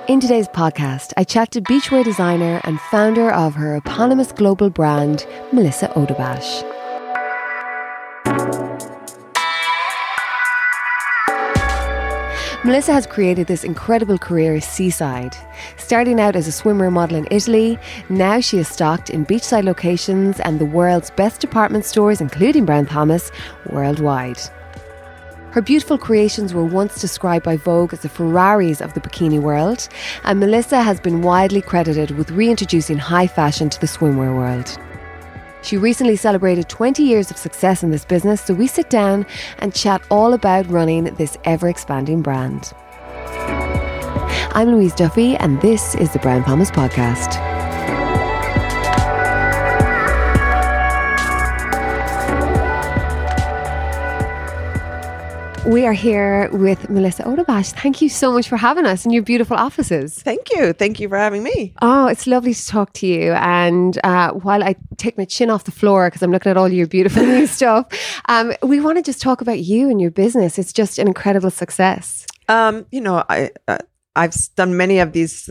In today's podcast, I chat to beachwear designer and founder of her eponymous global brand, Melissa Odebash. Melissa has created this incredible career seaside. Starting out as a swimwear model in Italy, now she is stocked in beachside locations and the world's best department stores, including Brown Thomas, worldwide. Her beautiful creations were once described by Vogue as the Ferraris of the bikini world, and Melissa has been widely credited with reintroducing high fashion to the swimwear world. She recently celebrated 20 years of success in this business, so we sit down and chat all about running this ever-expanding brand. I'm Louise Duffy, and this is the Brown Thomas Podcast. We are here with Melissa Odebash. Thank you so much for having us in your beautiful offices. Thank you. Thank you for having me. Oh, it's lovely to talk to you. And while I take my chin off the floor because I'm looking at all your beautiful new stuff, we want to just talk about you and your business. It's just an incredible success. I've done many of these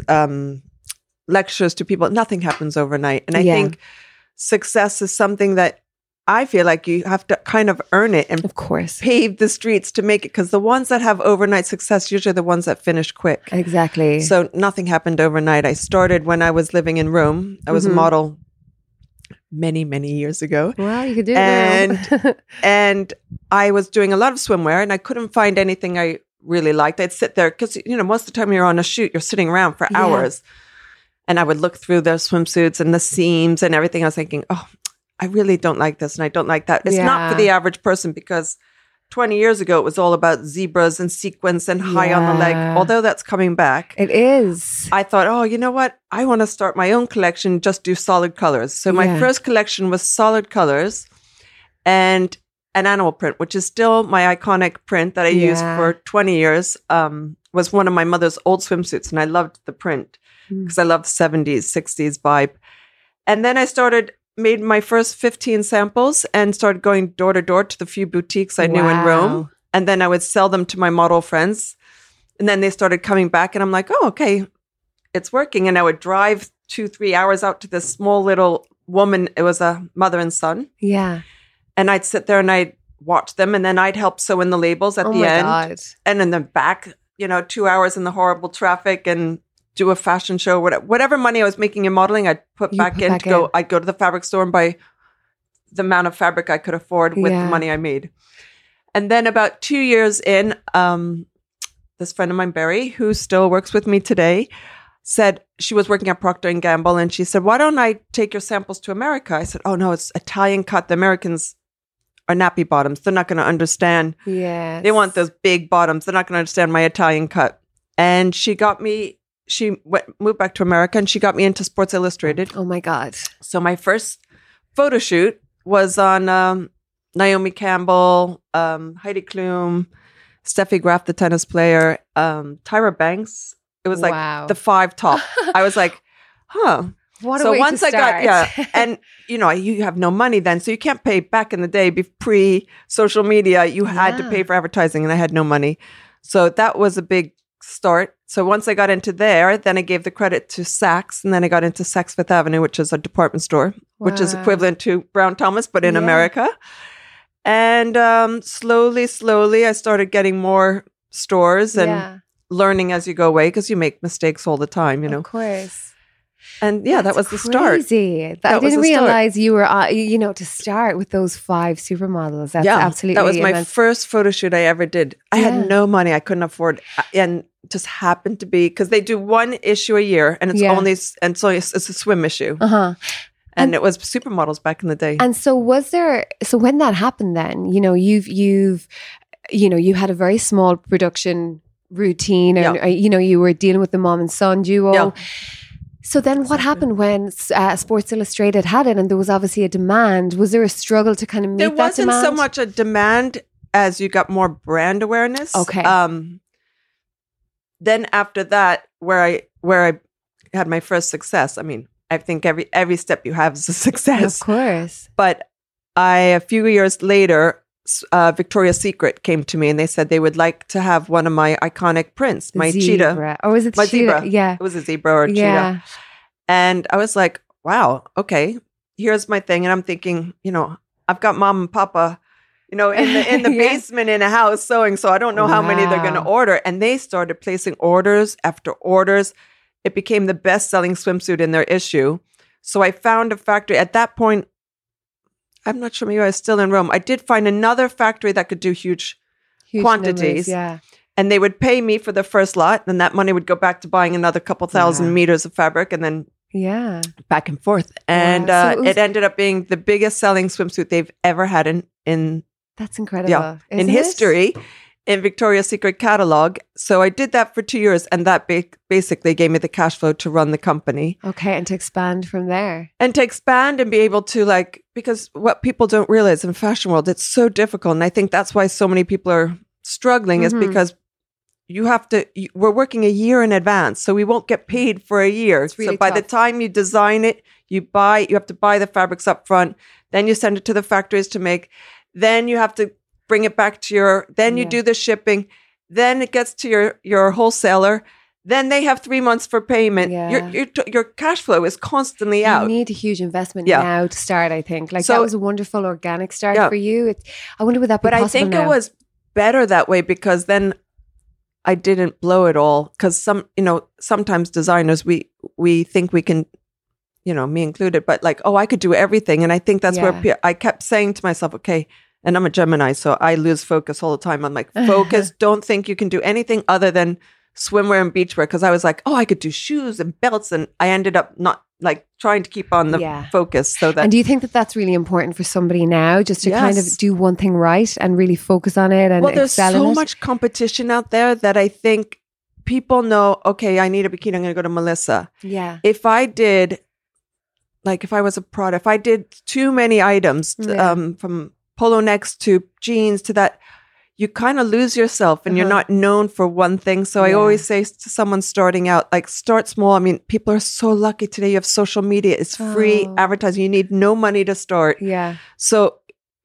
lectures to people. Nothing happens overnight. And I think success is something that I feel like you have to kind of earn it and of course pave the streets to make it, because the ones that have overnight success usually are the ones that finish quick. Exactly. So nothing happened overnight. I started when I was living in Rome. I was a model many, many years ago. Well, you could do it now. And I was doing a lot of swimwear and I couldn't find anything I really liked. I'd sit there because, most of the time you're on a shoot, you're sitting around for hours. And I would look through their swimsuits and the seams and everything. I was thinking, oh, I really don't like this and I don't like that. It's not for the average person, because 20 years ago, it was all about zebras and sequins and high on the leg. Although that's coming back. It is. I thought, oh, you know what? I want to start my own collection, just do solid colors. So my first collection was solid colors and an animal print, which is still my iconic print that I used for 20 years, was one of my mother's old swimsuits. And I loved the print because I love 70s, 60s vibe. And then I made my first 15 samples and started going door to door to the few boutiques I knew in Rome. And then I would sell them to my model friends. And then they started coming back and I'm like, oh, okay, it's working. And I would drive 2-3 hours out to this small little woman. It was a mother and son. Yeah. And I'd sit there and I'd watch them. And then I'd help sew in the labels at the end. God. And in the back, 2 hours in the horrible traffic and do a fashion show, whatever money I was making in modeling, I'd put back in. I'd go to the fabric store and buy the amount of fabric I could afford with the money I made. And then about 2 years in, this friend of mine, Barry, who still works with me today, said she was working at Procter & Gamble. And she said, why don't I take your samples to America? I said, oh no, it's Italian cut. The Americans are nappy bottoms. They're not going to understand. Yes. They want those big bottoms. They're not going to understand my Italian cut. And she moved back to America and she got me into Sports Illustrated. Oh my God. So my first photo shoot was on Naomi Campbell, Heidi Klum, Steffi Graf, the tennis player, Tyra Banks. It was like the 5 top. I was like, huh. What a way to start. And you have no money then, so you can't pay. Back in the day, pre-social media, you had to pay for advertising and I had no money. So that was a big start. So once I got into there, then I gave the credit to Saks, and then I got into Saks Fifth Avenue, which is a department store, which is equivalent to Brown Thomas, but in America. And slowly, I started getting more stores and learning as you go away, because you make mistakes all the time, Of course. And that was the start. Crazy. I didn't realize you were, to start with those 5 supermodels. That's absolutely that was my first photo shoot I ever did. I had no money. I couldn't afford, and just happened to be, because they do 1 issue a year, and it's only, and so it's a swim issue. And it was supermodels back in the day. And so when that happened then, you had a very small production routine, and you were dealing with the mom and son duo. Yeah. So then what happened when Sports Illustrated had it, and there was obviously a demand? Was there a struggle to kind of meet that demand? There wasn't so much a demand as you got more brand awareness. Okay. Then after that, where I had my first success, I mean, I think every step you have is a success. Of course. But a few years later, Victoria's Secret came to me and they said they would like to have one of my iconic prints, my cheetah. Oh, was it my cheetah? zebra? Yeah. It was a zebra or a cheetah. And I was like, wow, okay, here's my thing. And I'm thinking, I've got mom and papa, in the basement in a house sewing. So I don't know how many they're going to order. And they started placing orders after orders. It became the best-selling swimsuit in their issue. So I found a factory. At that point, I'm not sure, maybe I was still in Rome. I did find another factory that could do huge quantities. Numbers, and they would pay me for the first lot. And that money would go back to buying another couple thousand meters of fabric and then back and forth. And so it ended up being the biggest selling swimsuit they've ever had in that's incredible. In history. In Victoria's Secret catalog. So I did that for 2 years and that basically gave me the cash flow to run the company. Okay, and to expand from there. And to expand and be able to because what people don't realize in fashion world, it's so difficult. And I think that's why so many people are struggling is because we're working a year in advance. So we won't get paid for a year. Really so by the time you design it, you have to buy the fabrics up front. Then you send it to the factories to make. Then you have to bring it back to then you do the shipping, then it gets to your wholesaler, then they have 3 months for payment. Your cash flow is constantly out. You need a huge investment now to start, I think. That was a wonderful organic start for you. I wonder would that be possible I think now? it was better that way because then I didn't blow it all. Because sometimes designers, we think we can, me included, but I could do everything. And I think that's where I kept saying to myself, okay, and I'm a Gemini, so I lose focus all the time. I'm like, focus, don't think you can do anything other than swimwear and beachwear. Because I was like, I could do shoes and belts. And I ended up not trying to keep on the focus. And do you think that that's really important for somebody now, just to kind of do one thing right and really focus on it and there's excel in it? so much competition out there that I think people know, okay, I need a bikini, I'm going to go to Melissa. Yeah. If I did, if I was a product, if I did too many items from polo necks to jeans to that, you kind of lose yourself and you're not known for one thing. So I always say to someone starting out, start small. I mean, people are so lucky today. You have social media. It's free advertising. You need no money to start. Yeah. So,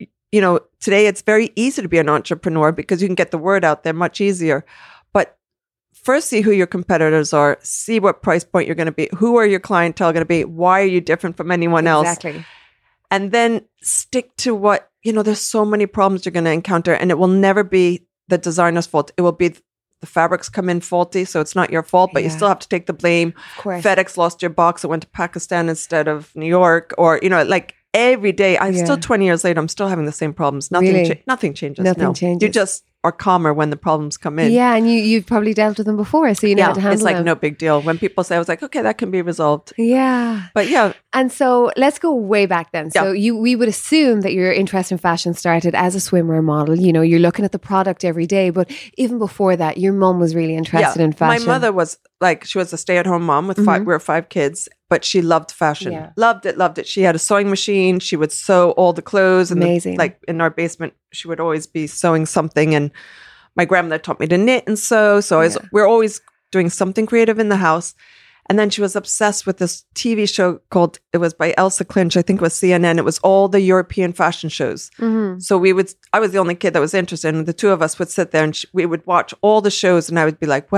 today it's very easy to be an entrepreneur because you can get the word out there much easier. But first, see who your competitors are. See what price point you're going to be. Who are your clientele going to be? Why are you different from anyone else? Exactly. And then stick to what, there's so many problems you're going to encounter and it will never be the designer's fault. It will be the fabrics come in faulty, so it's not your fault, but you still have to take the blame. Of course. FedEx lost your box. It went to Pakistan instead of New York or, every day. I'm still 20 years later, I'm still having the same problems. Nothing changes. Nothing changes. You just are calmer when the problems come in. Yeah, and you've probably dealt with them before, so you know how to handle them. It's no big deal. When people say, I was like, okay, that can be resolved. Yeah. But And so let's go way back then. So we would assume that your interest in fashion started as a swimwear model. You're looking at the product every day. But even before that, your mum was really interested in fashion. My mother was she was a stay-at-home mom with we were 5 kids, but she loved fashion. Yeah. Loved it. She had a sewing machine. She would sew all the clothes. And amazing. In our basement, she would always be sewing something. And my grandmother taught me to knit and sew. So we're always doing something creative in the house. And then she was obsessed with this TV show it was by Elsa Clinch. I think it was CNN. It was all the European fashion shows. Mm-hmm. So I was the only kid that was interested. And the two of us would sit there and we would watch all the shows. And I would be like,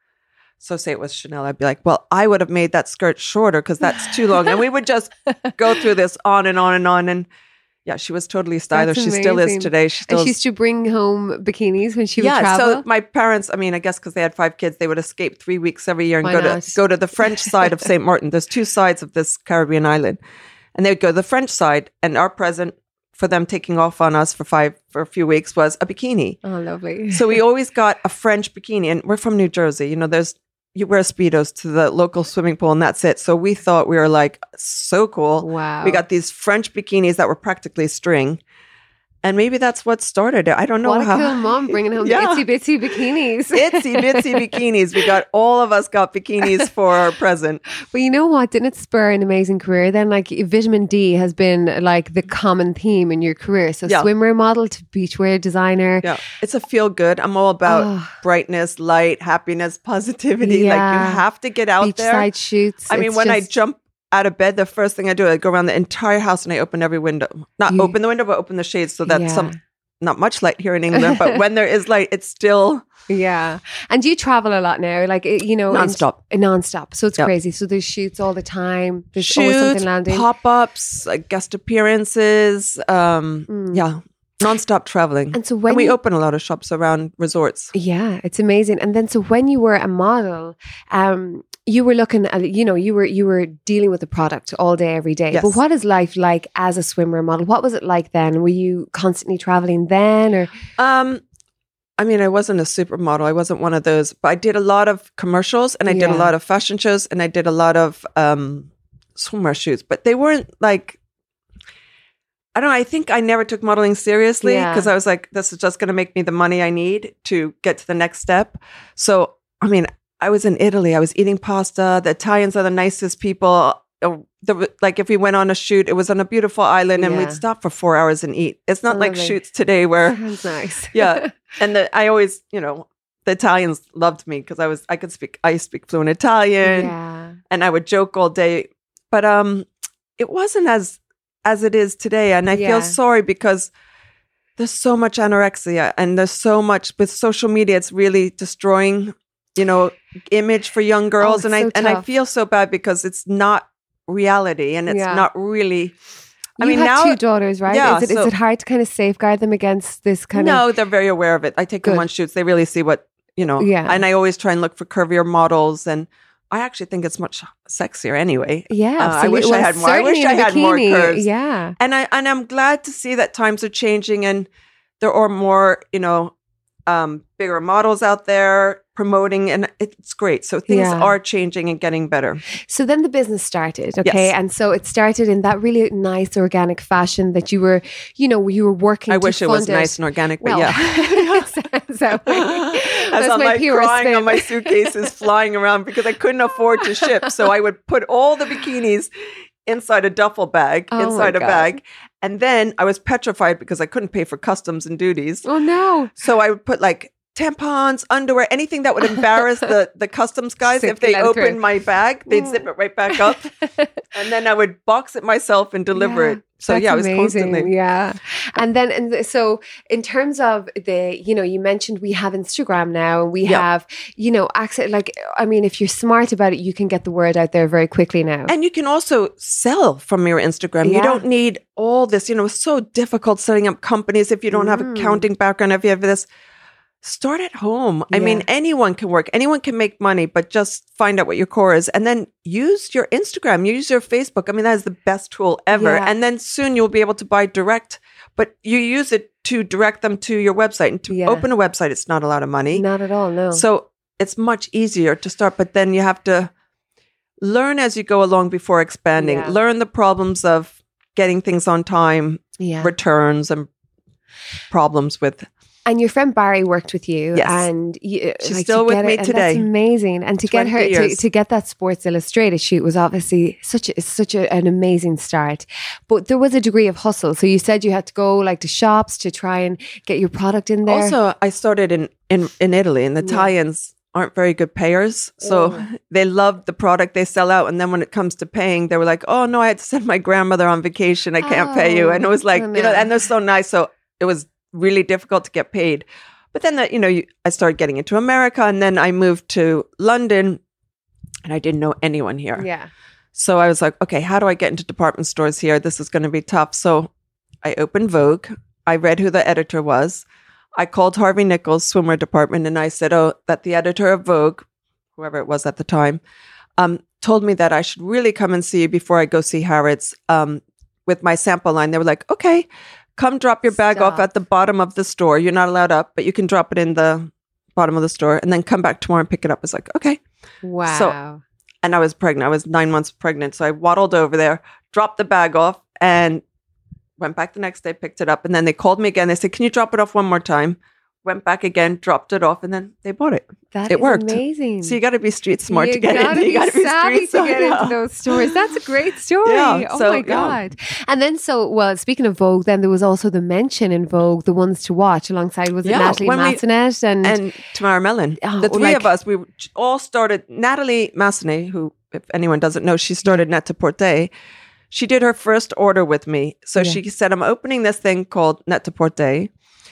so say it was Chanel. I'd be like, I would have made that skirt shorter because that's too long. And we would just go through this on and on and on. And yeah, she was totally stylish. She still is today. She used to bring home bikinis when she would travel. So my parents, I guess because they had 5 kids, they would escape 3 weeks every year and go to the French side of St. Martin. There's 2 sides of this Caribbean island. And they would go to the French side, and our present for them taking off on us for a few weeks was a bikini. Oh, lovely. So we always got a French bikini, and we're from New Jersey. You wear Speedos to the local swimming pool and that's it. So we thought we were so cool. Wow. We got these French bikinis that were practically string. And maybe that's what started it. I don't know what a cool mom bringing home the itsy bitsy bikinis. Itsy bitsy bikinis. All of us got bikinis for our present. But you know what? Didn't it spur an amazing career then? Vitamin D has been the common theme in your career. So swimwear model to beachwear designer. Yeah. It's a feel good. I'm all about brightness, light, happiness, positivity. Yeah. You have to get out there. Beachside shoots. When I jump out of bed, the first thing I do, I go around the entire house and I open every window. Not open the window, but open the shades so that not much light here in England, but when there is light, it's still... Yeah. And you travel a lot now, like, you know... Non-stop. So it's crazy. So there's shoots all the time. There's shoots, always something landing. Pop-ups, guest appearances. Yeah. Non-stop traveling. And so when we open a lot of shops around resorts. Yeah, it's amazing. And then so when you were a model, you were looking at, you know, you were dealing with the product all day, every day. Yes. But what is life like as a swimwear model? What was it like then? Were you constantly traveling then, or? I mean, I wasn't a supermodel. I wasn't one of those, but I did a lot of commercials and I did a lot of fashion shows and I did a lot of swimwear shoots, but they weren't like, I don't know. I think I never took modeling seriously because I was like, this is just going to make me the money I need to get to the next step. So, I mean, I was in Italy. I was eating pasta. The Italians are the nicest people. Like if we went on a shoot, it was on a beautiful island and we'd stop for 4 hours and eat. It's not like shoots today where... Sounds nice. Yeah. And I always, you know, the Italians loved me because I speak fluent Italian and I would joke all day. But it wasn't as it is today. And I feel sorry because there's so much anorexia and there's so much with social media. It's really destroying, you know, image for young girls. And I feel so bad because it's not reality and it's not really. I mean, now 2 daughters, right? Yeah, is it hard to kind of safeguard them against this kind of? No, they're very aware of it. I take them on shoots. They really see what, you know. Yeah. And I always try and look for curvier models and I actually think it's much sexier anyway. Yeah, I wish I had more. I wish I had more curves. Yeah, and I'm glad to see that times are changing and there are more, you know, bigger models out there promoting, and it's great. So things are changing and getting better. So then the business started, okay, and so it started in that really nice organic fashion that you were, you know, you were working. I wish it was nice and organic, but so as I'm like crying on my suitcases flying around because I couldn't afford to ship. So I would put all the bikinis inside a duffel bag, inside a bag. And then I was petrified because I couldn't pay for customs and duties. Oh, no. So I would put like tampons, underwear, anything that would embarrass the customs guys. If they opened my bag, they'd zip it right back up. And then I would box it myself and deliver it. So it was constantly. Yeah. And so in terms of you know, you mentioned we have Instagram now and we have, you know, access, like, I mean, if you're smart about it, you can get the word out there very quickly now. And you can also sell from your Instagram. Yeah. You don't need all this, you know, it's so difficult setting up companies if you don't have accounting background, if you have this. Start at home. I mean, anyone can work. Anyone can make money, but just find out what your core is. And then use your Instagram, use your Facebook. I mean, that is the best tool ever. Yeah. And then soon you'll be able to buy direct, but you use it to direct them to your website. And to open a website, it's not a lot of money. Not at all, no. So it's much easier to start, but then you have to learn as you go along before expanding. Yeah. Learn the problems of getting things on time, returns and problems with... And your friend Barry worked with you, and she's still with me today. That's amazing. And to get her to get that Sports Illustrated shoot was obviously such an amazing start. But there was a degree of hustle. So you said you had to go like to shops to try and get your product in there. Also, I started in Italy, and the Italians aren't very good payers. So they love the product they sell out. And then when it comes to paying, they were like, oh no, I had to send my grandmother on vacation. I can't pay you. And it was like, you know, and they're so nice. So it was really difficult to get paid. But then I started getting into America, and then I moved to London and I didn't know anyone here. Yeah. So I was like, okay, how do I get into department stores here? This is going to be tough. So I opened Vogue. I read who the editor was. I called Harvey Nichols' swimwear department and I said, that the editor of Vogue, whoever it was at the time, told me that I should really come and see you before I go see Harrods with my sample line. They were like, okay, come drop your bag off at the bottom of the store. You're not allowed up, but you can drop it in the bottom of the store and then come back tomorrow and pick it up. It's like, okay. Wow. So, and I was pregnant. I was 9 months pregnant. So I waddled over there, dropped the bag off and went back the next day, picked it up. And then they called me again. They said, can you drop it off one more time? Went back again, dropped it off, and then they bought it. It worked. Amazing. So you got to be street smart to get in. You got to be savvy to get into those stores. That's a great story. My God. And then speaking of Vogue, then there was also the mention in Vogue, the ones to watch alongside, was it Natalie Massenet and Tamara Mellon? The three of us, we all started. Natalie Massenet, who, if anyone doesn't know, she started Net-a-Porter. She did her first order with me. So she said, I'm opening this thing called Net-a-Porter.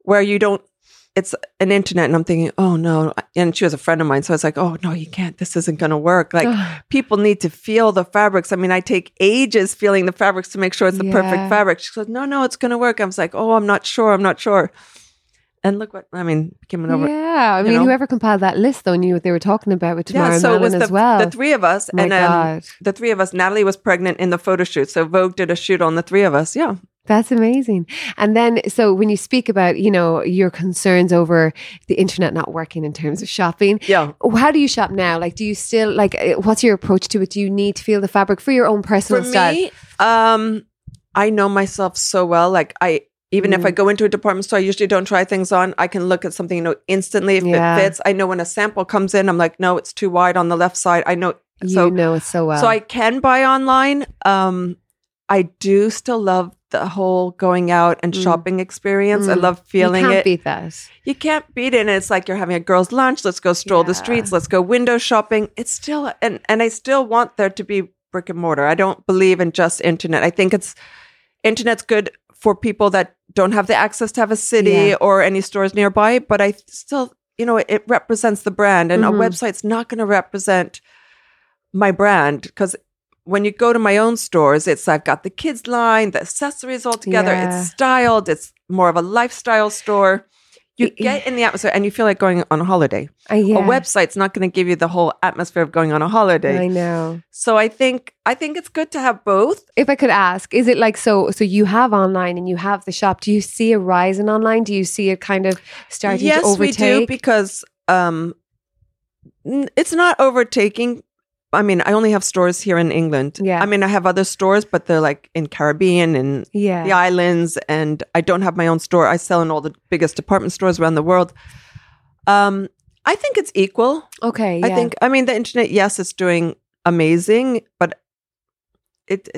where you don't, it's an internet, and I'm thinking, oh no. And she was a friend of mine. So I was like, oh no, you can't, this isn't going to work. Like people need to feel the fabrics. I mean, I take ages feeling the fabrics to make sure it's the perfect fabric. She goes, no, it's going to work. I was like, oh, I'm not sure. And look what, I mean, became over. Yeah. I mean, whoever compiled that list though knew what they were talking about with Tamara Mellon as well. The three of us. The three of us, Natalie was pregnant in the photo shoot. So Vogue did a shoot on the three of us. Yeah. That's amazing. And then, so when you speak about, your concerns over the internet not working in terms of shopping, how do you shop now? Like, do you still, what's your approach to it? Do you need to feel the fabric for your own personal style? For me, I know myself so well. Like, even if I go into a department store, I usually don't try things on. I can look at something, instantly if it fits. I know when a sample comes in, I'm like, no, it's too wide on the left side. I know. You know it so well. So I can buy online. I do still love the whole going out and shopping experience. I love feeling it. You can't beat that. You can't beat it. And it's like you're having a girls' lunch. Let's go stroll the streets. Let's go window shopping. It's still, and I still want there to be brick and mortar. I don't believe in just internet. I think internet's good for people that don't have the access to have a city or any stores nearby. But I still, it represents the brand. And a website's not going to represent my brand, because when you go to my own stores, I've got the kids line, the accessories all together. Yeah. It's styled. It's more of a lifestyle store. You get in the atmosphere and you feel like going on a holiday. A website's not going to give you the whole atmosphere of going on a holiday. I know. So I think it's good to have both. If I could ask, is it like, so you have online and you have the shop. Do you see a rise in online? Do you see it kind of starting to overtake? Yes, we do, because it's not overtaking. I mean, I only have stores here in England. Yeah. I mean, I have other stores, but they're like in Caribbean and the islands, and I don't have my own store. I sell in all the biggest department stores around the world. I think it's equal. Okay. Yeah. I mean, the internet, yes, it's doing amazing, but it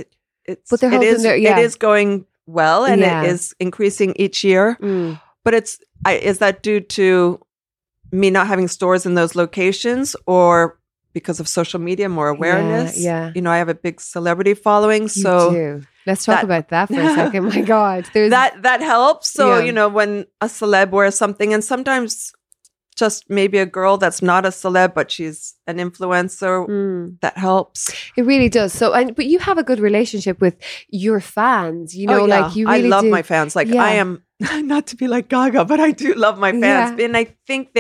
is going well, and it is increasing each year. But is that due to me not having stores in those locations, or because of social media, more awareness? Yeah. I have a big celebrity following. So you do. Let's talk about that for a second. My God. That helps. So, when a celeb wears something, and sometimes just maybe a girl that's not a celeb, but she's an influencer, that helps. It really does. So, but you have a good relationship with your fans, like you really I love my fans. Like I am, not to be like Gaga, but I do love my fans. Yeah. And I think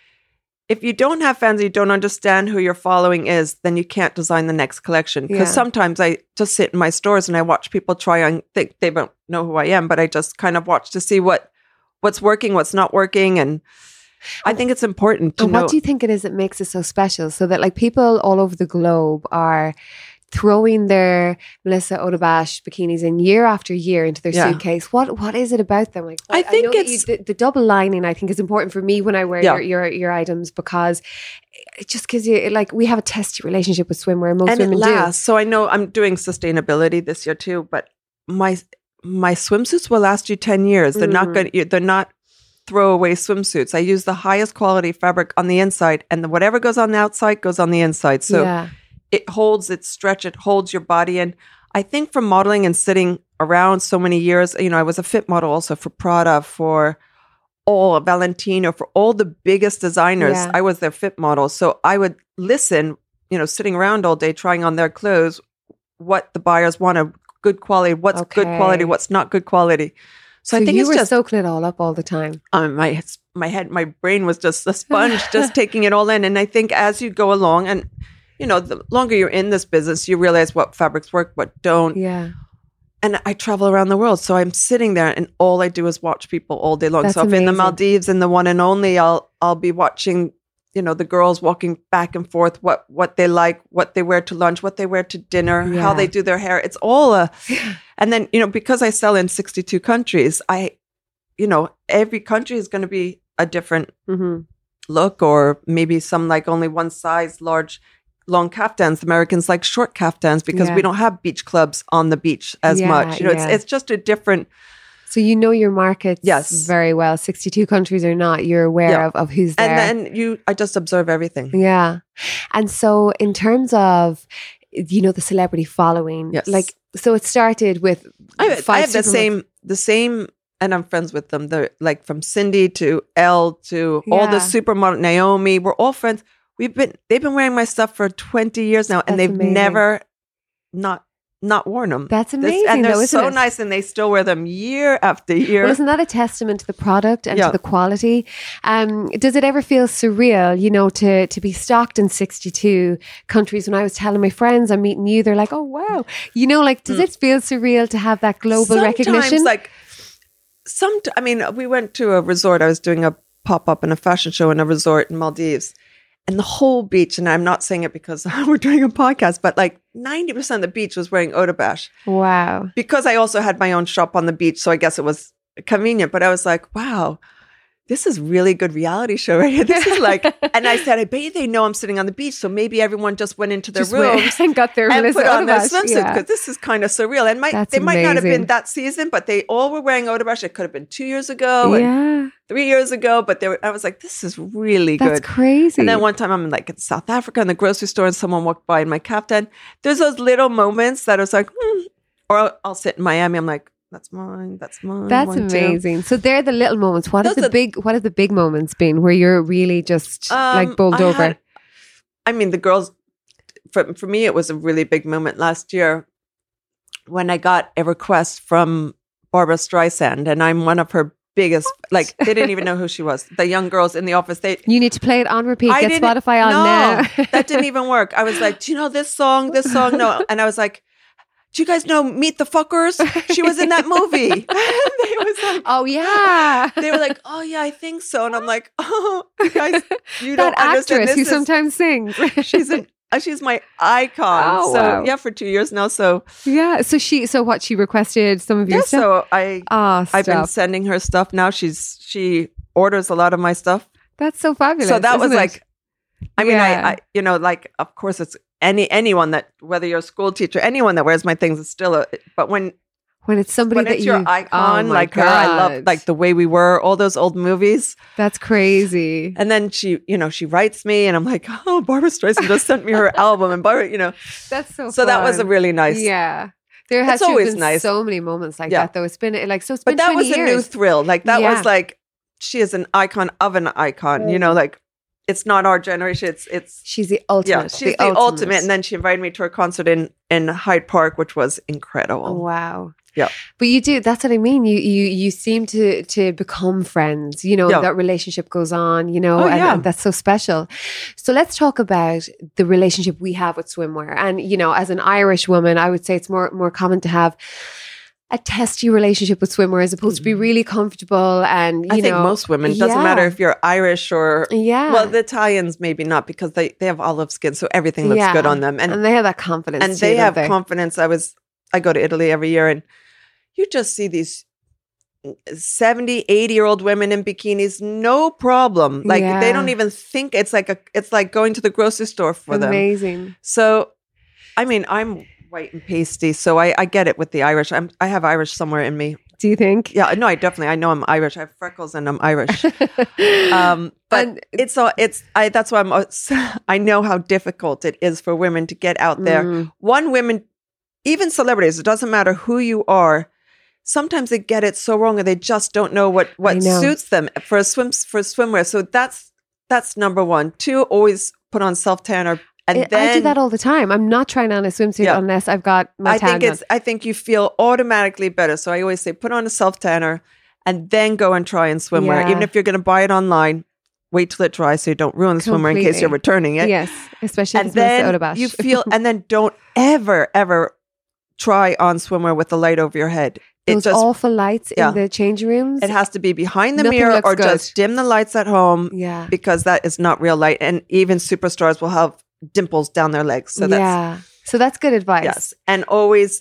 if you don't have fans and you don't understand who your following is, then you can't design the next collection. Because sometimes I just sit in my stores and I watch people try on, think they don't know who I am, but I just kind of watch to see what's working, what's not working. And I think it's important to know. What do you think it is that makes it so special? So that people all over the globe are throwing their Melissa Odebash bikinis in year after year into their suitcase. What is it about them? Like, I think it's the double lining. I think is important for me when I wear your items, because it just gives you we have a testy relationship with swimwear. Most women do. So I know I'm doing sustainability this year too, but my swimsuits will last you 10 years. They're not throwaway swimsuits. I use the highest quality fabric on the inside, and whatever goes on the outside goes on the inside. So it holds its stretch. It holds your body. And I think from modeling and sitting around so many years, I was a fit model also for Prada, for all Valentino, for all the biggest designers. I was their fit model. So I would listen, sitting around all day trying on their clothes, what the buyers wanted, good quality, what's good quality, what's not good quality. So I think you were soaking it all up all the time. My brain was just a sponge, just taking it all in. And I think as you go along, and the longer you're in this business, you realize what fabrics work, what don't. Yeah. And I travel around the world, so I'm sitting there, and all I do is watch people all day long. That's so if amazing. in the Maldives, in the one and only, I'll be watching, the girls walking back and forth, what they like, what they wear to lunch, what they wear to dinner, how they do their hair. It's all and then, because I sell in 62 countries, every country is going to be a different look, or maybe some like only one size large. Long kaftans. The Americans like short kaftans because we don't have beach clubs on the beach as much. It's just a different. So your markets very well. 62 countries or not, you're aware of who's there. And then I just observe everything. Yeah. And so in terms of, the celebrity following, so it started with I have the same and I'm friends with them. They're like from Cindy to Elle to all the supermodel, Naomi. We're all friends. They've been wearing my stuff for 20 years now, and they've never not worn them. That's amazing. And they're so nice, and they still wear them year after year. Well, isn't that a testament to the product and to the quality? Does it ever feel surreal, you know, to be stocked in 62 countries? When I was telling my friends I'm meeting you, they're like, oh, wow. You know, like, does it feel surreal to have that global recognition? I mean, we went to a resort. I was doing a pop-up and a fashion show in a resort in Maldives. And the whole beach, and I'm not saying it because we're doing a podcast, but like 90% of the beach was wearing Odobash. Wow. Because I also had my own shop on the beach, so I guess it was convenient. But I was like, wow, this is really good reality show right here. This is like, and I said, I bet they know I'm sitting on the beach, so maybe everyone just went into their rooms and got their and put on their swimsuit because this is kind of surreal. And they might not have been that season, but they all were wearing Odobash. It could have been 2 years ago. And 3 years ago, but I was like, this is really good. That's crazy. And then one time I'm like in South Africa in the grocery store and someone walked by in my kaftan. There's those little moments that I was like, or I'll sit in Miami. I'm like, that's mine. That's mine. That's amazing. Too. So they're the little moments. What have the big moments been where you're really just like bowled over? I mean, the girls, for me, it was a really big moment last year when I got a request from Barbara Streisand, and I'm one of her biggest, like, they didn't even know who she was. The young girls in the office, you need to play it on repeat. Get Spotify on now. That didn't even work. I was like, do you know this song? No. And I was like, do you guys know Meet the Fuckers? She was in that movie. And they was like, oh yeah. They were like, oh yeah, I think so. And I'm like, oh, you guys, you that don't understand. Actress who sometimes sings. She's my icon. Oh, so wow. yeah, for 2 years now. So yeah. So she requested some of your stuff. So I've been sending her stuff now. She orders a lot of my stuff. That's so fabulous. So that was like, I mean, I you know, like, of course it's anyone that, whether you're a school teacher, anyone that wears my things is still but when it's somebody that your icon, like her, I love like The Way We Were, all those old movies. That's crazy. And then she writes me, and I'm like, oh, Barbara Streisand just sent me her album, and Barbara, that's so. So that was a really nice. Yeah, there has been so many moments like that, though. It's been like so. It's been 20 years. But that was a new thrill. Like that was like, she is an icon of an icon. You know, like. It's not our generation. It's she's the ultimate. Yeah, she's the ultimate. And then she invited me to her concert in Hyde Park, which was incredible. Oh, wow. Yeah. But you do. That's what I mean. You seem to become friends. You know, that relationship goes on. You know, and that's so special. So let's talk about the relationship we have with swimwear. And you know, as an Irish woman, I would say it's more common to have a testy relationship with swimwear as opposed to be really comfortable. And I think most women, doesn't matter if you're Irish or well, the Italians maybe not, because they have olive skin, so everything looks good on them, and they have that confidence, and they have confidence. I go to Italy every year, and you just see these 70, 80-year-old women in bikinis, no problem. Like they don't even think it's like going to the grocery store for them. Amazing. So, I mean, I'm white and pasty, so I get it with the Irish. I have Irish somewhere in me. Do you think? Yeah, no, I know I'm Irish. I have freckles and I'm Irish. But that's why I know how difficult it is for women to get out there. Women, even celebrities, it doesn't matter who you are. Sometimes they get it so wrong, and they just don't know what suits them for swimwear. So that's number one. 2, always put on self-tan or. And then, I do that all the time. I'm not trying on a swimsuit unless I've got my tan on. I think you feel automatically better. So I always say, put on a self-tanner and then go and try in swimwear. Yeah. Even if you're going to buy it online, wait till it dries so you don't ruin the swimwear in case you're returning it. Yes, especially if it's Odobash. You feel, and then don't ever try on swimwear with the light over your head. Those awful lights in the changing rooms. It has to be behind the mirror or just dim the lights at home. Yeah, because that is not real light. And even superstars will have dimples down their legs. So that's good advice. Yes. And always,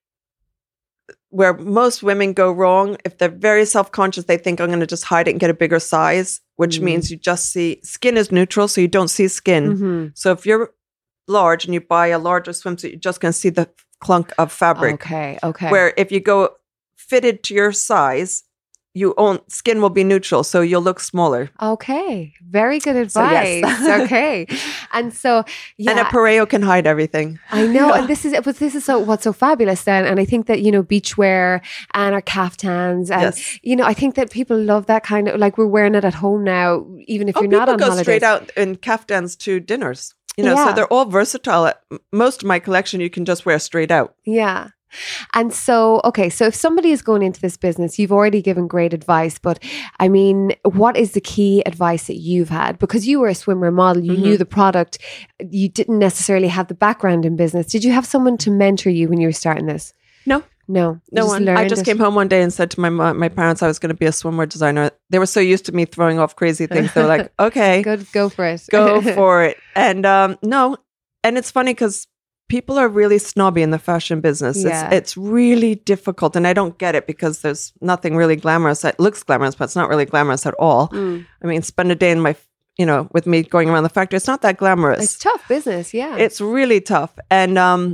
where most women go wrong, if they're very self-conscious, they think, I'm going to just hide it and get a bigger size, which means you just see, skin is neutral, so you don't see skin. So if you're large and you buy a larger swimsuit, you're just going to see the clunk of fabric. Okay. Where if you go fitted to your size, skin will be neutral, so you'll look smaller. Okay, very good advice. So, yes. Okay, and so and a pareo can hide everything. I know, and this is what's so fabulous then. And I think that beachwear and our caftans, and I think that people love that kind of, like, we're wearing it at home now, even if you're not on holidays. People go straight out in caftans to dinners. So they're all versatile. Most of my collection you can just wear straight out. Yeah. And so, okay, so if somebody is going into this business, you've already given great advice, but I mean, what is the key advice that you've had? Because you were a swimwear model, you knew the product, you didn't necessarily have the background in business. Did you have someone to mentor you when you were starting this? No one. I just came home one day and said to my parents I was going to be a swimwear designer. They were so used to me throwing off crazy things. They were like, okay, good, go for it. Go for it. And no, and it's funny because people are really snobby in the fashion business. Yeah. It's really difficult. And I don't get it because there's nothing really glamorous. It looks glamorous, but it's not really glamorous at all. I mean, spend a day in with me going around the factory. It's not that glamorous. It's tough business. Yeah. It's really tough. And no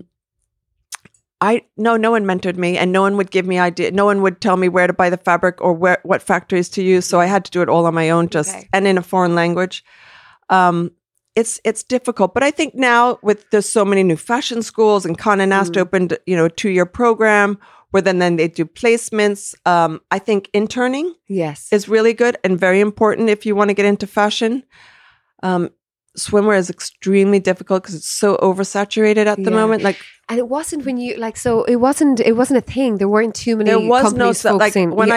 one mentored me, and no one would give me idea. No one would tell me where to buy the fabric or what factories to use. So I had to do it all on my own, and in a foreign language. It's difficult, but I think now there's so many new fashion schools, and Condé Nast opened, a 2-year program where then they do placements. I think interning is really good and very important if you want to get into fashion. Swimwear is extremely difficult because it's so oversaturated at the moment. And it wasn't when you it wasn't a thing. There weren't too many. There was companies focusing. When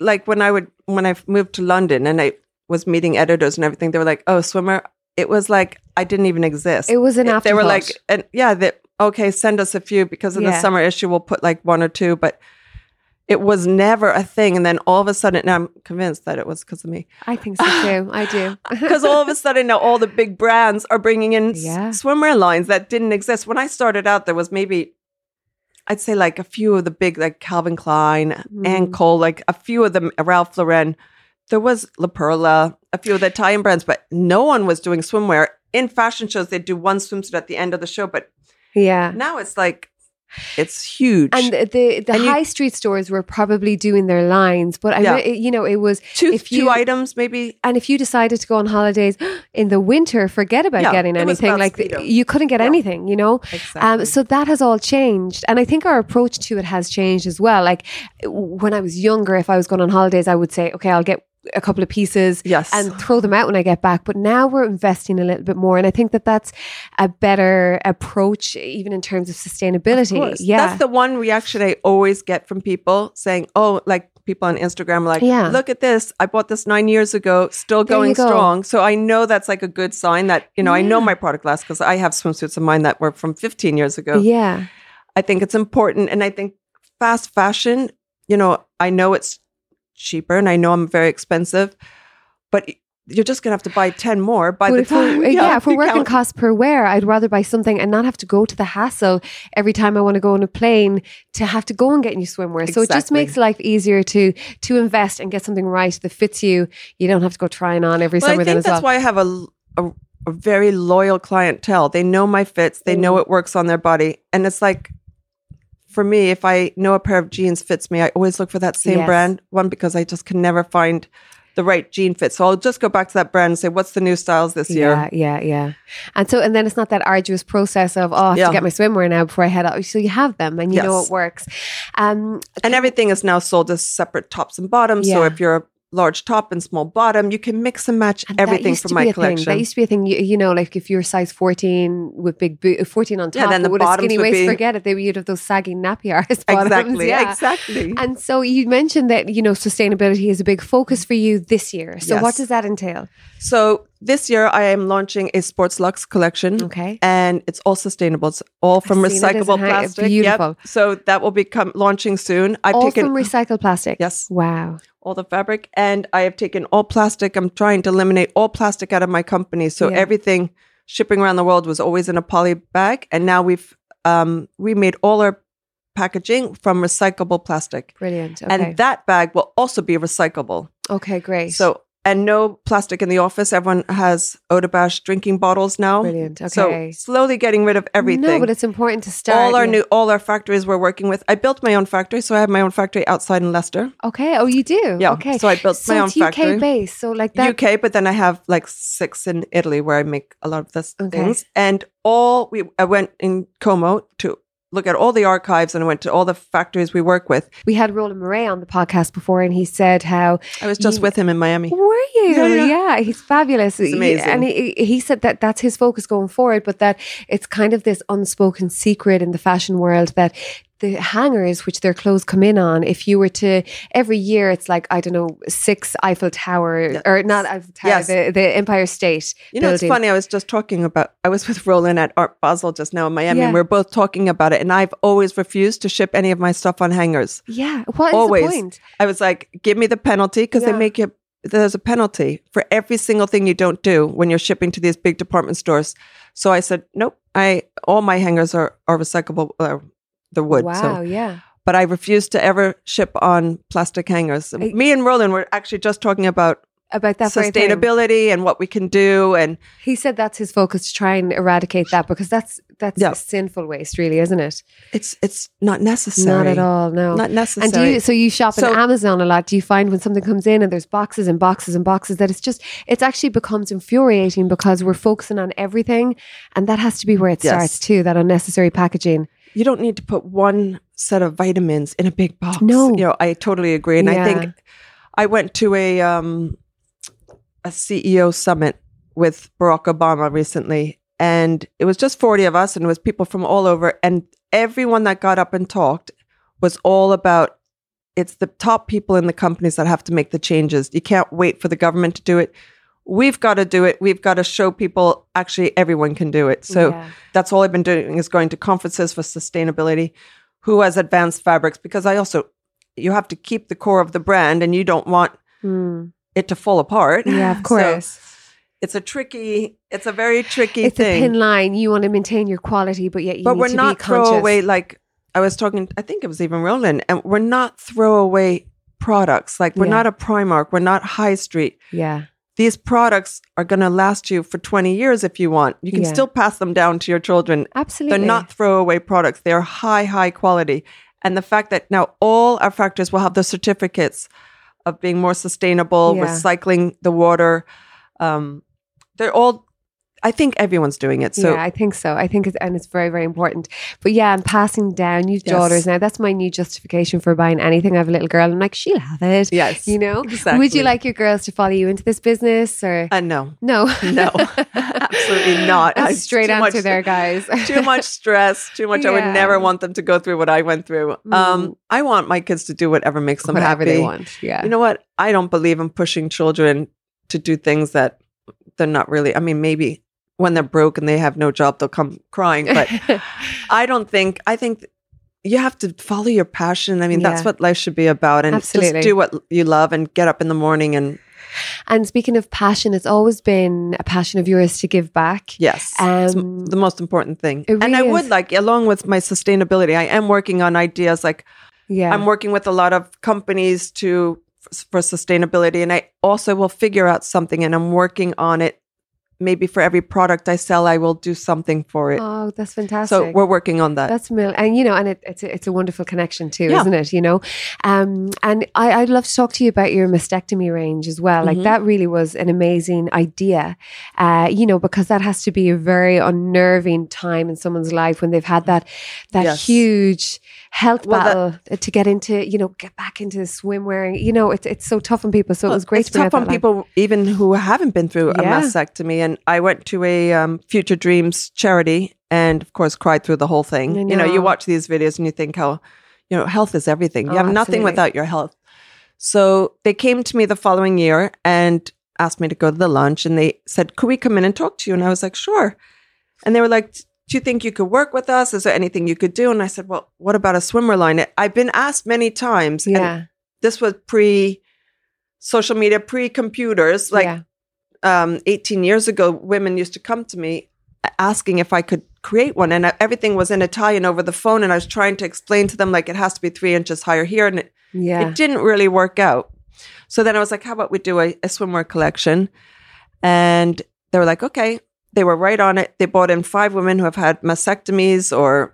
I moved to London and I was meeting editors and everything, they were like, "Oh, swimwear." It was like I didn't even exist. It was an afterthought. They were like, okay, send us a few because in the summer issue we'll put like 1 or 2, but it was never a thing. And then all of a sudden, now I'm convinced that it was because of me. I think so too. I do. Because all of a sudden now all the big brands are bringing in swimwear lines that didn't exist. When I started out, there was maybe, I'd say like a few of the big, like Calvin Klein, Ann Cole, like a few of them, Ralph Lauren. There was La Perla, a few of the Italian brands, but no one was doing swimwear. In fashion shows, they'd do one swimsuit at the end of the show, but now it's like, it's huge. And the high street stores were probably doing their lines, but it was two items maybe. And if you decided to go on holidays in the winter, forget about getting anything. You couldn't get anything, Exactly. So that has all changed, and I think our approach to it has changed as well. Like when I was younger, if I was going on holidays, I would say, okay, I'll get a couple of pieces and throw them out when I get back. But now we're investing a little bit more. And I think that that's a better approach, even in terms of sustainability. That's the one reaction I always get from people saying, oh, like people on Instagram are like, look at this. I bought this 9 years ago, still going strong. So I know that's like a good sign that, I know my product lasts because I have swimsuits of mine that were from 15 years ago. Yeah. I think it's important. And I think fast fashion, I know it's cheaper and I know I'm very expensive, but you're just gonna have to buy 10 more by the time. If we're working cost per wear, I'd rather buy something and not have to go to the hassle every time I want to go on a plane to have to go and get new swimwear. Exactly. So it just makes life easier to invest and get something right that fits you. You don't have to go trying on every summer. I think that's why I have a very loyal clientele. They know my fits. They know it works on their body, and it's like, for me, if I know a pair of jeans fits me, I always look for that same brand one because I just can never find the right jean fit. So I'll just go back to that brand and say, what's the new styles this year? Yeah. And then it's not that arduous process of, I have to get my swimwear now before I head out. So you have them and you know it works. And everything is now sold as separate tops and bottoms. So if you're a large top and small bottom, you can mix and match everything from my collection. That used to be a thing, like if you're size 14 with big 14 on top, then the with a skinny waist, forget it. You'd have those sagging nappy arse bottoms. Exactly. And so you mentioned that, sustainability is a big focus for you this year. So what does that entail? So this year I am launching a Sports Luxe collection. Okay. And it's all sustainable. It's all from recyclable plastic. Beautiful. Yep. So that will be launching soon. All from recycled plastic? Yes. Wow. All the fabric. And I have taken all plastic. I'm trying to eliminate all plastic out of my company. So everything shipping around the world was always in a poly bag. And now we made all our packaging from recyclable plastic. Brilliant. Okay. And that bag will also be recyclable. Okay, great. So And no plastic in the office. Everyone has Odebash drinking bottles now. Brilliant. Okay. So slowly getting rid of everything. No, but it's important to start. All our factories we're working with. I built my own factory, so I have my own factory outside in Leicester. Okay. Oh, you do? Yeah. Okay. So I built my own factory. UK based. So like that. UK, but then I have like 6 in Italy where I make a lot of this things. And I went in Como to look at all the archives, and I went to all the factories we work with. We had Roland Murray on the podcast before, and he said how... I was just with him in Miami. Were you? Yeah, he's fabulous. He's amazing. And he said that that's his focus going forward, but that it's kind of this unspoken secret in the fashion world that the hangers, which their clothes come in on, if you were to, every year it's like, I don't know, 6 Eiffel Tower, or not Eiffel Tower, the Empire State building. It's funny, I was with Roland at Art Basel just now in Miami, and we were both talking about it, and I've always refused to ship any of my stuff on hangers. Yeah, what is the point? I was like, give me the penalty, because they make you, there's a penalty for every single thing you don't do when you're shipping to these big department stores. So I said, nope, all my hangers are recyclable, the wood. Wow, yeah. But I refuse to ever ship on plastic hangers. Me and Roland were actually just talking about that sustainability and what we can do. And he said that's his focus, to try and eradicate that, because that's sinful waste, really, isn't it? It's not necessary. Not at all, no. Not necessary. And you shop on Amazon a lot. Do you find when something comes in and there's boxes and boxes and boxes that it actually becomes infuriating, because we're focusing on everything, and that has to be where it starts too, that unnecessary packaging. You don't need to put one set of vitamins in a big box. No. I totally agree. And I think I went to a CEO summit with Barack Obama recently, and it was just 40 of us, and it was people from all over, and everyone that got up and talked was all about, it's the top people in the companies that have to make the changes. You can't wait for the government to do it. We've got to do it. We've got to show people actually everyone can do it. So that's all I've been doing, is going to conferences for sustainability. Who has advanced fabrics? Because you have to keep the core of the brand, and you don't want it to fall apart. Yeah, of course. So it's a very tricky thing. It's a thin line. You want to maintain your quality, but yet you need to be conscious. But we're not throwaway, like I was talking, I think it was even Roland, and we're not throwaway products. Like we're not a Primark. We're not High Street. Yeah. These products are going to last you for 20 years if you want. You can still pass them down to your children. Absolutely. They're not throwaway products. They're high quality. And the fact that now all our factories will have the certificates of being more sustainable, recycling the water. They're all, I think everyone's doing it. So yeah, I think so. I think it's very, very important. But yeah, I'm passing down. You've daughters now. That's my new justification for buying anything. I have a little girl. I'm like, she'll have it. Yes, exactly. Would you like your girls to follow you into this business, or no, absolutely not. That's straight answer there, guys. Too much stress. Too much. I would never want them to go through what I went through. I want my kids to do whatever makes them happy. They want. Yeah. You know what? I don't believe in pushing children to do things that they're not really. I mean, maybe when they're broke and they have no job, they'll come crying. But I think you have to follow your passion. I mean, that's what life should be about. And just do what you love and get up in the morning. And speaking of passion, it's always been a passion of yours to give back. Yes. It's the most important thing. Really and I would along with my sustainability, I am working on ideas I'm working with a lot of companies for sustainability. And I also will figure out something, and I'm working on it. Maybe for every product I sell, I will do something for it. Oh, that's fantastic. So we're working on that. That's and and it's a wonderful connection too, isn't it? And I'd love to talk to you about your mastectomy range as well. Like that really was an amazing idea, because that has to be a very unnerving time in someone's life when they've had that huge health battle to get back into swimwear. It's so tough on people. So it was great to bring tough on people even who haven't been through a mastectomy. And I went to a Future Dreams charity, and of course cried through the whole thing. You watch these videos and you think how, health is everything. You have nothing without your health. So they came to me the following year and asked me to go to the lunch, and they said, could we come in and talk to you? And I was like, sure. And they were like, do you think you could work with us? Is there anything you could do? And I said, well, what about a swimwear line? I've been asked many times. Yeah. And this was pre-social media, pre-computers. 18 years ago, women used to come to me asking if I could create one. And everything was in Italian over the phone. And I was trying to explain to them, it has to be 3 inches higher here. And it didn't really work out. So then I was like, how about we do a swimwear collection? And they were like, okay. They were right on it. They brought in 5 women who have had mastectomies or,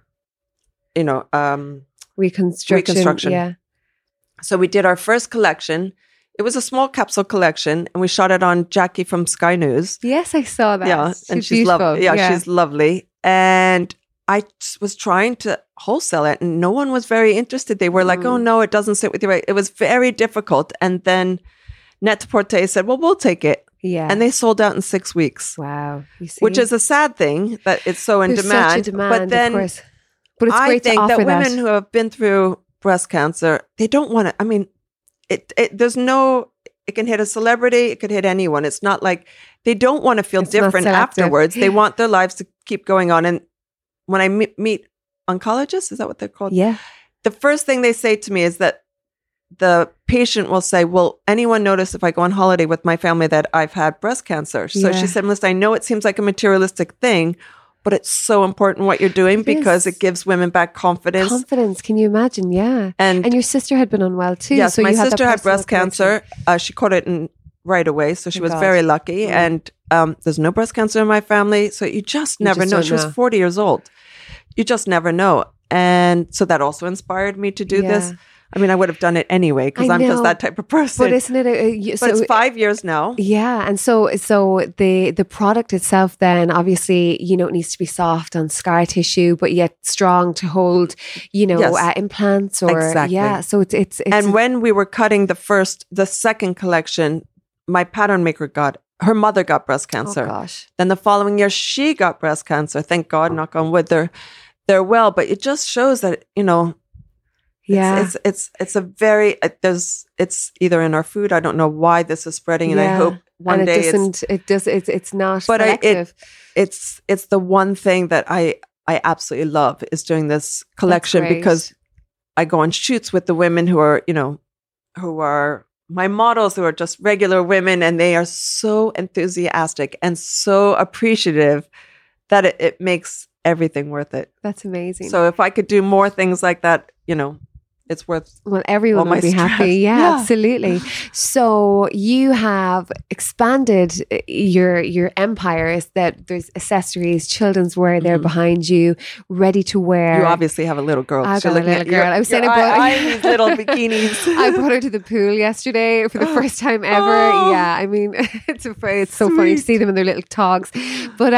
reconstruction. Yeah. So we did our first collection. It was a small capsule collection, and we shot it on Jackie from Sky News. Yes, I saw that. Yeah, and she's lovely. Yeah, she's lovely. And I was trying to wholesale it, and no one was very interested. They were like, "Oh no, it doesn't sit with you." It was very difficult. And then Net-a-Porter said, "Well, we'll take it." Yeah. And they sold out in 6 weeks. Wow. You see? Which is a sad thing that it's so in demand. Such a demand, but then of course. But it's great I think to offer that women who have been through breast cancer, they don't want to, I mean, it can hit a celebrity, it could hit anyone. It's not like they don't want to feel different afterwards. They want their lives to keep going on. And when I meet oncologists, is that what they're called? Yeah. The first thing they say to me is that the patient will say, will anyone notice if I go on holiday with my family that I've had breast cancer? So she said, Melissa, I know it seems like a materialistic thing, but it's so important what you're doing because it gives women back confidence. Confidence, can you imagine? Yeah. And your sister had been unwell too. Yes, so my sister had breast cancer. She caught it right away, so she was very lucky. And there's no breast cancer in my family, so you just never know. She was 40 years old. You just never know. And so that also inspired me to do this. I mean, I would have done it anyway because I'm just that type of person. But isn't it? But it's 5 years now. Yeah, and so the product itself, then obviously, it needs to be soft on scar tissue, but yet strong to hold, implants or So it's. And when we were cutting the second collection, my pattern maker her mother got breast cancer. Oh gosh! Then the following year, she got breast cancer. Thank God, knock on wood, they're well. But it just shows that it's a very it's either in our food. I don't know why this is spreading, and I hope one day it's not. But it's the one thing that I absolutely love is doing this collection because I go on shoots with the women who are my models, who are just regular women, and they are so enthusiastic and so appreciative that it makes everything worth it. That's amazing. So if I could do more things like that, it's worth. Well, everyone would be happy. Yeah, absolutely. So you have expanded your empire. Is that there's accessories, children's wear there behind you, ready to wear. You obviously have a little girl. I've got a little girl. I was saying I these little bikinis. I brought her to the pool yesterday for the first time ever. Oh. Yeah, I mean, it's so funny to see them in their little togs. But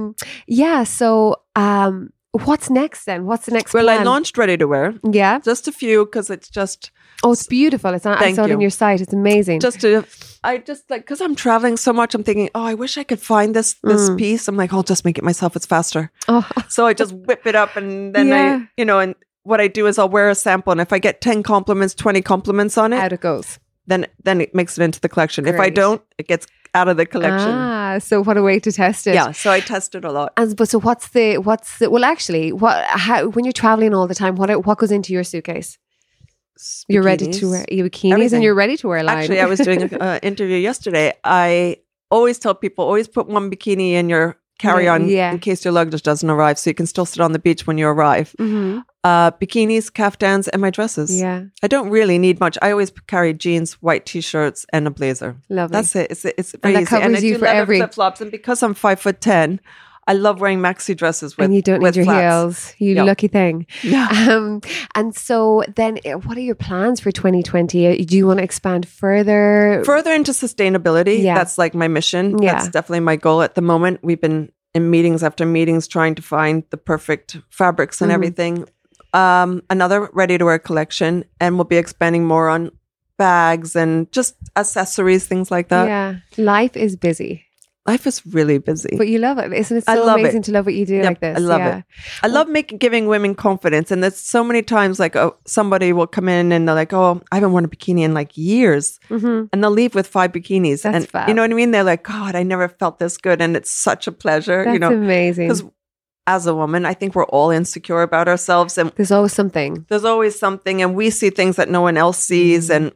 so. What's next then? What's the next plan? Well, I launched Ready to Wear. Yeah. Just a few because it's just... Oh, it's beautiful. I saw it on your site. It's amazing. Because I'm traveling so much, I'm thinking, I wish I could find this piece. I'm like, I'll just make it myself. It's faster. Oh. So I just whip it up and then and what I do is I'll wear a sample, and if I get 10 compliments, 20 compliments on it. Out it goes. Then it makes it into the collection. Great. If I don't, it gets out of the collection. So what a way to test it. Yeah, so I test it a lot. But so what's the well actually, when you're traveling all the time, what goes into your suitcase? Bikinis. You're ready to wear bikinis. Everything. And you're ready to wear a line. Actually, I was doing an interview yesterday. I always tell people, always put one bikini in your carry-on in case your luggage doesn't arrive, so you can still sit on the beach when you arrive. Mm-hmm. Bikinis, caftans, and my dresses. Yeah, I don't really need much. I always carry jeans, white t-shirts, and a blazer. Lovely. That's it. It's very easy. And I do leather flip-flops, and because I'm 5'10", I love wearing maxi dresses with. And you don't need your heels. You lucky thing. Yeah. And so then, what are your plans for 2020? Do you want to expand further? Further into sustainability. Yeah. That's like my mission. Yeah. That's definitely my goal at the moment. We've been in meetings after meetings trying to find the perfect fabrics and everything. Another ready-to-wear collection, and we'll be expanding more on bags and just accessories, things like that. Yeah. Life is busy. Life is really busy. But you love it. Isn't it so amazing to love what you do like this? I love it. I love giving women confidence. And there's so many times like somebody will come in and they're like, I haven't worn a bikini in like years. Mm-hmm. And they'll leave with 5 bikinis. That's fab. You know what I mean? They're like, God, I never felt this good. And it's such a pleasure. That's amazing. Because as a woman, I think we're all insecure about ourselves. And there's always something. And we see things that no one else sees. And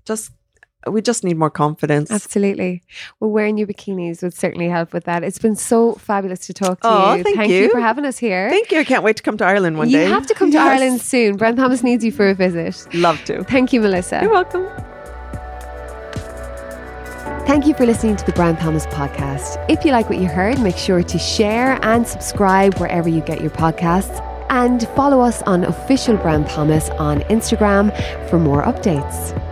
we just need more confidence. Absolutely. Well, wearing your bikinis would certainly help with that. It's been so fabulous to talk to you. Thank you for having us here. Thank you. I can't wait to come to Ireland one day. You have to come to Ireland soon. Brent Thomas needs you for a visit. Love to. Thank you, Melissa. You're welcome. Thank you for listening to the Brown Thomas podcast. If you like what you heard, make sure to share and subscribe wherever you get your podcasts, and follow us on Official Brown Thomas on Instagram for more updates.